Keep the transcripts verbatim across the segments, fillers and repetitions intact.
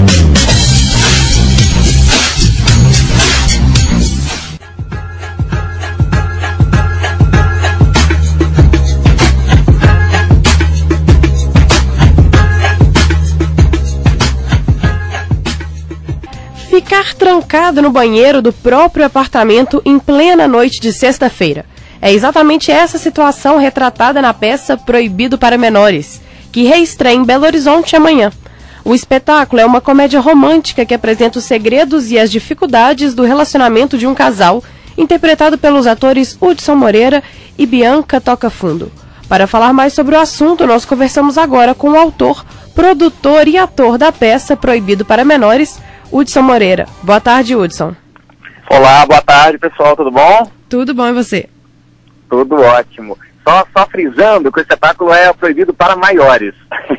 Ficar trancado no banheiro do próprio apartamento em plena noite de sexta-feira. É exatamente essa situação retratada na peça Proibido para Menores, que reestreia em Belo Horizonte amanhã. O espetáculo é uma comédia romântica que apresenta os segredos e as dificuldades do relacionamento de um casal, interpretado pelos atores Hudson Moreira e Bianca Tocafundo. Para falar mais sobre o assunto, nós conversamos agora com o autor, produtor e ator da peça Proibido para Menores, Hudson Moreira. Boa tarde, Hudson. Olá, boa tarde, pessoal, tudo bom? Tudo bom, e você? Tudo ótimo. Só, só frisando que o espetáculo é proibido para maiores.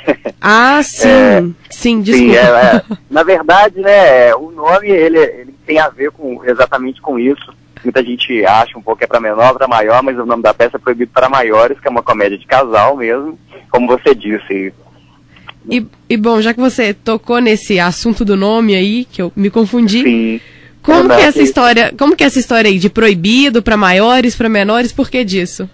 Ah, sim, é, sim, desculpa. Sim, é, é. Na verdade, né, o nome, ele, ele tem a ver com, exatamente com isso. Muita gente acha um pouco que é para menor, para maior, mas o nome da peça é Proibido para Maiores, que é uma comédia de casal mesmo, como você disse. E, e bom, já que você tocou nesse assunto do nome aí, que eu me confundi, sim. Como que é essa história, como que é essa história aí de proibido para maiores, para menores, por que disso?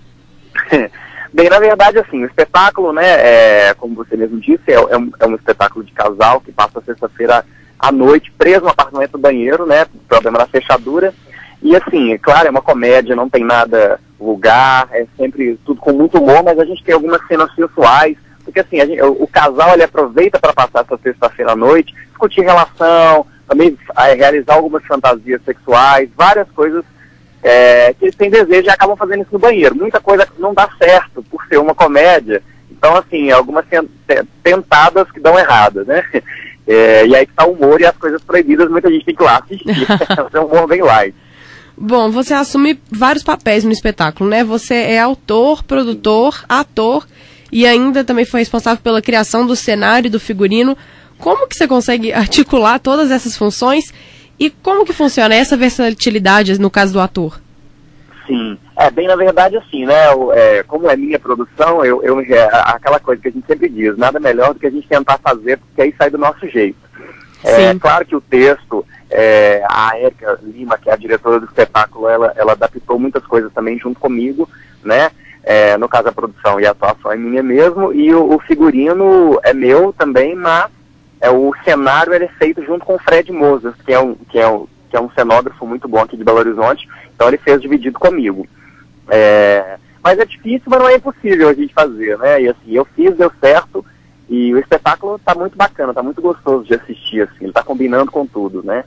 Bem, na verdade, assim, o espetáculo, né, é, como você mesmo disse, é, é, um, é um espetáculo de casal que passa sexta-feira à noite preso no apartamento do banheiro, né, problema da fechadura. E assim, é claro, é uma comédia, não tem nada vulgar, é sempre tudo com muito humor, mas a gente tem algumas cenas sensuais, porque assim, a gente, o, o casal, ele aproveita para passar essa sexta-feira à noite, discutir relação, também é, realizar algumas fantasias sexuais, várias coisas é, que eles têm desejo e acabam fazendo isso no banheiro. Muita coisa não dá certo por ser uma comédia, então assim, algumas tentadas que dão errado, né? É, e aí que tá o humor e as coisas proibidas, muita gente tem que ir lá assistir, é um humor bem light. Bom, você assume vários papéis no espetáculo, né? Você é autor, produtor, ator e ainda também foi responsável pela criação do cenário e do figurino. Como que você consegue articular todas essas funções e como que funciona essa versatilidade no caso do ator? Sim, é bem na verdade assim, né? O, é, como é minha produção, eu, eu, é, aquela coisa que a gente sempre diz, nada melhor do que a gente tentar fazer, porque aí sai do nosso jeito. É claro que o texto, é, a Érica Lima, que é a diretora do espetáculo, ela, ela adaptou muitas coisas também junto comigo, né? É, no caso a produção e a atuação é minha mesmo, e o, o figurino é meu também, mas é, o cenário ele é feito junto com o Fred Mozart, que é, um, que, é um, que é um cenógrafo muito bom aqui de Belo Horizonte, então ele fez dividido comigo. É, mas é difícil, mas não é impossível a gente fazer, né? E assim, eu fiz, deu certo, e o espetáculo está muito bacana, está muito gostoso de assistir, assim, ele está combinando com tudo, né?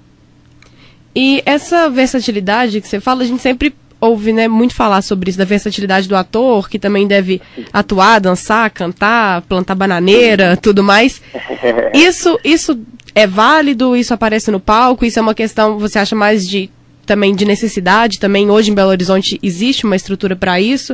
E essa versatilidade que você fala, a gente sempre ouve, né, muito falar sobre isso, da versatilidade do ator, que também deve atuar, dançar, cantar, plantar bananeira, tudo mais. Isso, isso é válido? Isso aparece no palco? Isso é uma questão, você acha, mais de, também de necessidade? Também hoje em Belo Horizonte existe uma estrutura para isso?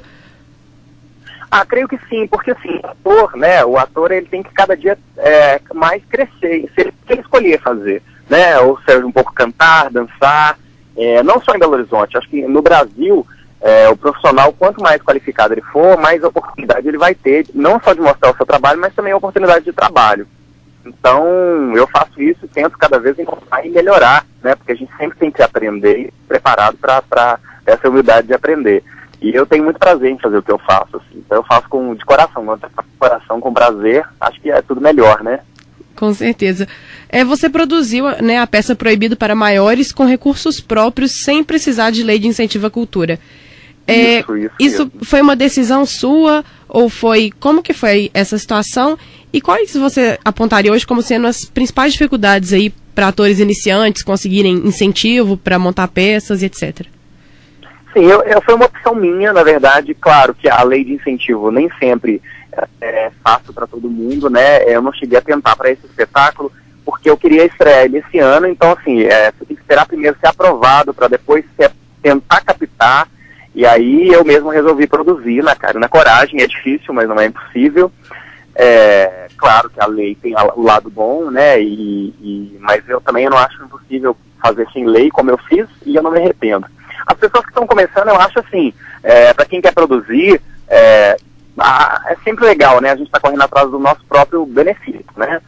Ah, creio que sim, porque assim, o ator, né, o ator ele tem que cada dia é, mais crescer, se ele, se ele escolher fazer, né, ou seja, um pouco cantar, dançar, é, não só em Belo Horizonte, acho que no Brasil, é, o profissional, quanto mais qualificado ele for, mais oportunidade ele vai ter, não só de mostrar o seu trabalho, mas também a oportunidade de trabalho. Então, eu faço isso e tento cada vez encontrar e melhorar, né, porque a gente sempre tem que aprender e preparado para essa humildade de aprender. E eu tenho muito prazer em fazer o que eu faço, assim. Então eu faço com, de coração, com coração, com prazer, acho que é tudo melhor, né? Com certeza. É, você produziu, né, a peça Proibido para Maiores com recursos próprios, sem precisar de lei de incentivo à cultura. É, isso, isso, isso foi uma decisão sua, ou foi, como que foi essa situação? E quais você apontaria hoje como sendo as principais dificuldades aí para atores iniciantes conseguirem incentivo para montar peças e etcétera? Sim, eu, eu, foi uma opção minha, na verdade. Claro que a lei de incentivo nem sempre é, é fácil para todo mundo, né? Eu não cheguei a tentar para esse espetáculo, porque eu queria estrear ele esse ano, então assim, é, você tem que esperar primeiro ser aprovado para depois ser, tentar captar, e aí eu mesmo resolvi produzir na cara e na coragem. É difícil, mas não é impossível. É, claro que a lei tem o lado bom, né? E, e, mas eu também não acho impossível fazer sem lei, como eu fiz, e eu não me arrependo. As pessoas que estão começando, eu acho assim, é, para quem quer produzir, é, a, é sempre legal, né? A gente está correndo atrás do nosso próprio benefício, né?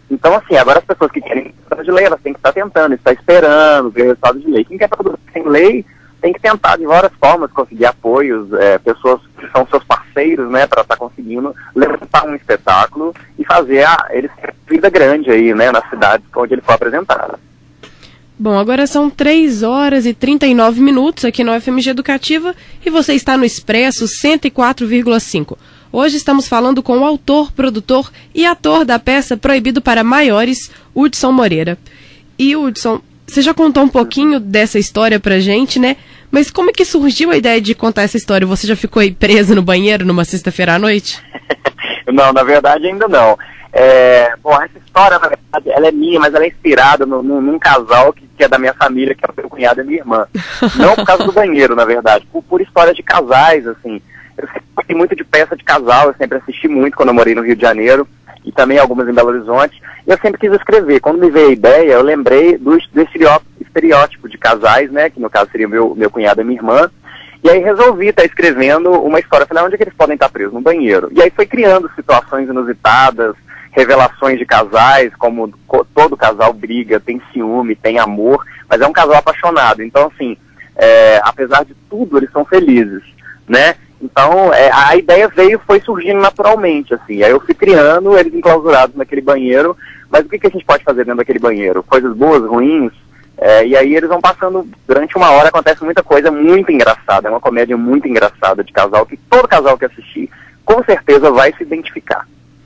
Então, assim, agora as pessoas que querem produção de lei, elas têm que estar tentando, estar esperando ver o resultado de lei. Quem quer produzir sem lei tem que tentar de várias formas conseguir apoios, é, pessoas que são seus parceiros, né, para estar tá conseguindo levantar um espetáculo e fazer a, ele ter vida grande aí, né, nas cidades onde ele for apresentado. Bom, agora são três horas e trinta e nove minutos aqui no F M G Educativa e você está no Expresso cento e quatro vírgula cinco. Hoje estamos falando com o autor, produtor e ator da peça Proibido para Maiores, Hudson Moreira. E, Hudson, você já contou um pouquinho dessa história pra gente, né? Mas como é que surgiu a ideia de contar essa história? Você já ficou aí preso no banheiro numa sexta-feira à noite? Não, na verdade ainda não. É, bom, essa história, na verdade, ela é minha, mas ela é inspirada no, no, num casal que, que é da minha família, que é o meu cunhado e minha irmã. Não por causa do banheiro, na verdade, por, por histórias de casais, assim. Eu sempre gostei muito de peça de casal, eu sempre assisti muito quando eu morei no Rio de Janeiro, e também algumas em Belo Horizonte, e eu sempre quis escrever. Quando me veio a ideia, eu lembrei do, do estereótipo de casais, né, que no caso seria o meu, meu cunhado e minha irmã, e aí resolvi estar escrevendo uma história. Falei, onde é que eles podem estar presos? No banheiro. E aí foi criando situações inusitadas, revelações de casais, como todo casal briga, tem ciúme, tem amor, mas é um casal apaixonado. Então, assim, é, apesar de tudo, eles são felizes, né? Então, é, a ideia veio, foi surgindo naturalmente, assim. Aí eu fui criando eles enclausurados naquele banheiro, mas o que, que a gente pode fazer dentro daquele banheiro? Coisas boas, ruins, é, e aí eles vão passando, durante uma hora acontece muita coisa muito engraçada, é uma comédia muito engraçada de casal, que todo casal que assistir, com certeza vai se identificar.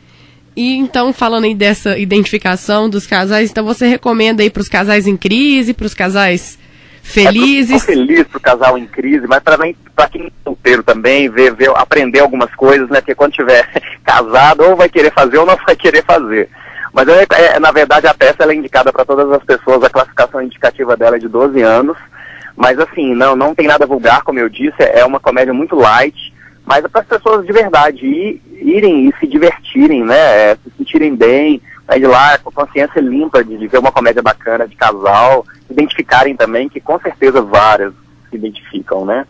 E então, falando aí dessa identificação dos casais, então você recomenda aí para os casais em crise, para os casais felizes? É feliz para o casal em crise, mas também para quem é solteiro também, ver, ver, aprender algumas coisas, né? Porque quando tiver casado, ou vai querer fazer ou não vai querer fazer. Mas, é, é, na verdade, a peça ela é indicada para todas as pessoas, a classificação indicativa dela é de doze anos, mas assim, não, não tem nada vulgar, como eu disse, é uma comédia muito light, mas é para as pessoas de verdade ir, irem e se divertirem, né, é, se sentirem bem, sair de lá com a consciência limpa de, de ver uma comédia bacana de casal, se identificarem também, que com certeza várias se identificam, né.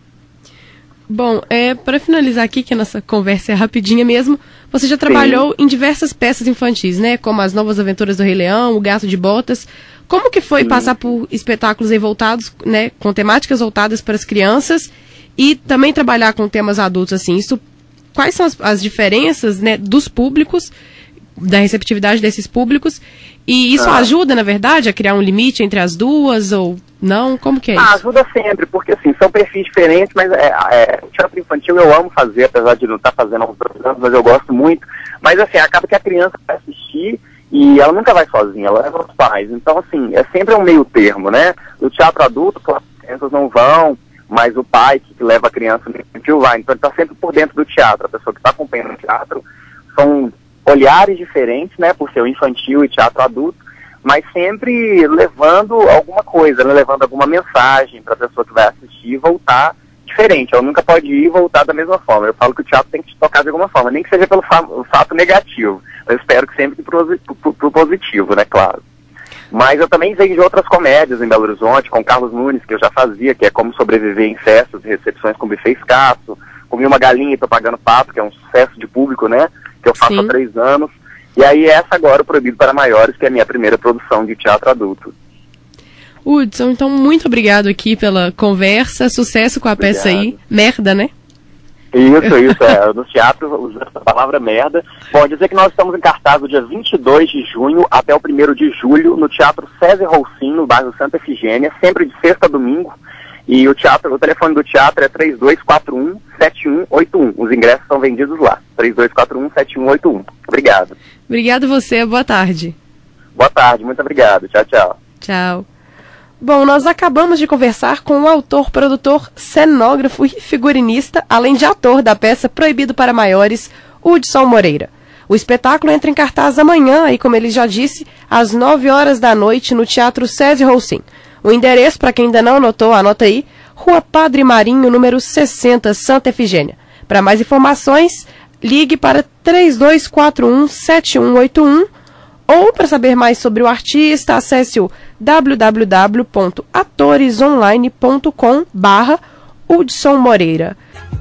Bom, é, para finalizar aqui, que a nossa conversa é rapidinha mesmo, você já trabalhou Sim. em diversas peças infantis, né? Como As Novas Aventuras do Rei Leão, O Gato de Botas. Como que foi Sim. passar por espetáculos aí voltados, né, com temáticas voltadas para as crianças e também trabalhar com temas adultos, assim? Isso, quais são as, as diferenças, né, dos públicos, da receptividade desses públicos? E isso ah. ajuda, na verdade, a criar um limite entre as duas ou não? Como que é isso? Ah, ajuda sempre, porque assim, são perfis diferentes, mas é, é, o teatro infantil eu amo fazer, apesar de não estar fazendo há uns dois anos, mas eu gosto muito. Mas assim, acaba que a criança vai assistir e ela nunca vai sozinha, ela leva os pais. Então assim, é sempre um meio termo, né? No teatro adulto, claro, as crianças não vão, mas o pai que, que leva a criança no infantil vai. Então ele está sempre por dentro do teatro. A pessoa que está acompanhando o teatro são olhares diferentes, né, por ser o infantil e teatro adulto, mas sempre levando alguma coisa, né, levando alguma mensagem para a pessoa que vai assistir e voltar diferente. Ela nunca pode ir e voltar da mesma forma. Eu falo que o teatro tem que te tocar de alguma forma, nem que seja pelo fa fato negativo. Eu espero que sempre pro, pro, pro positivo, né, claro. Mas eu também vejo de outras comédias em Belo Horizonte, com Carlos Nunes, que eu já fazia, que é Como Sobreviver em Festas e Recepções com Buffet Escasso. Comi uma galinha e tô pagando pato, que é um sucesso de público, né, que eu faço Sim. há três anos. E aí essa agora, o Proibido para Maiores, que é a minha primeira produção de teatro adulto. Hudson, então muito obrigado aqui pela conversa, sucesso com a obrigado. Peça aí, merda, né? Isso, isso, é, no teatro, usando a palavra merda. Bom, dizer que nós estamos em cartaz do dia vinte e dois de junho até o primeiro de julho, no Teatro César Roussin, no bairro Santa Efigênia, sempre de sexta a domingo. E o, teatro, o telefone do teatro é três dois quatro um, sete um oito um. Os ingressos são vendidos lá. três dois quatro um, sete um oito um. Obrigado. Obrigado você. Boa tarde. Boa tarde. Muito obrigado. Tchau, tchau. Tchau. Bom, nós acabamos de conversar com o autor, produtor, cenógrafo e figurinista, além de ator da peça Proibido para Maiores, Hudson Moreira. O espetáculo entra em cartaz amanhã, aí, como ele já disse, às nove horas da noite, no Teatro César Roussin. O endereço, para quem ainda não anotou, anota aí, Rua Padre Marinho, número sessenta, Santa Efigênia. Para mais informações, ligue para três dois quatro um, sete um oito um ou, para saber mais sobre o artista, acesse o w w w ponto atoresonline ponto com barra Hudson Moreira.